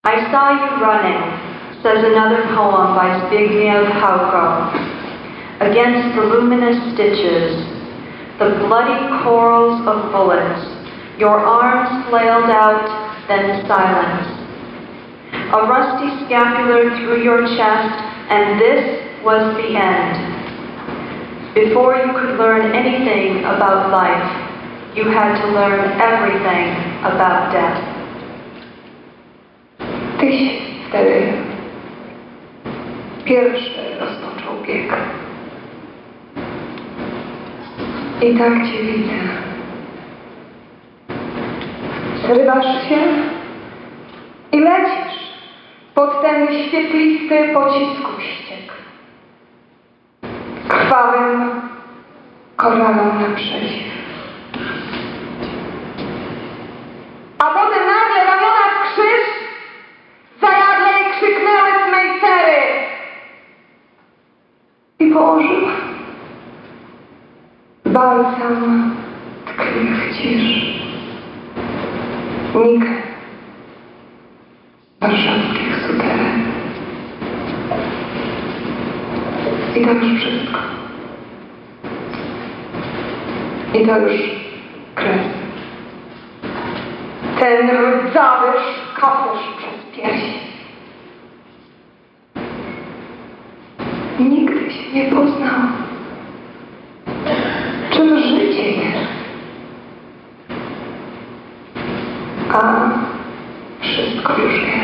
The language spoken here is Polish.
I saw you running, says another poem by Zbigniew Hałko. Against the luminous stitches, the bloody corals of bullets, your arms flailed out, then silence. A rusty scapular through your chest, and this was the end. Before you could learn anything about life, you had to learn everything about death. Tyś wtedy pierwszy rozpoczął bieg. I tak cię widzę. Zrywasz się i lecisz pod ten świetlisty pocisku ściek. Krwawym koralom naprzeciw. A potem nagle ramiona w krzyż zajadle krzyknęły z mej cery i położyła balsam tkliwych cisz. Nikt warszawskich suterek. I to już wszystko. I to już kres. Ten rdzawy szkafusz przez piersi. Nigdy się nie poznał, czym życie jest. A wszystko już jest.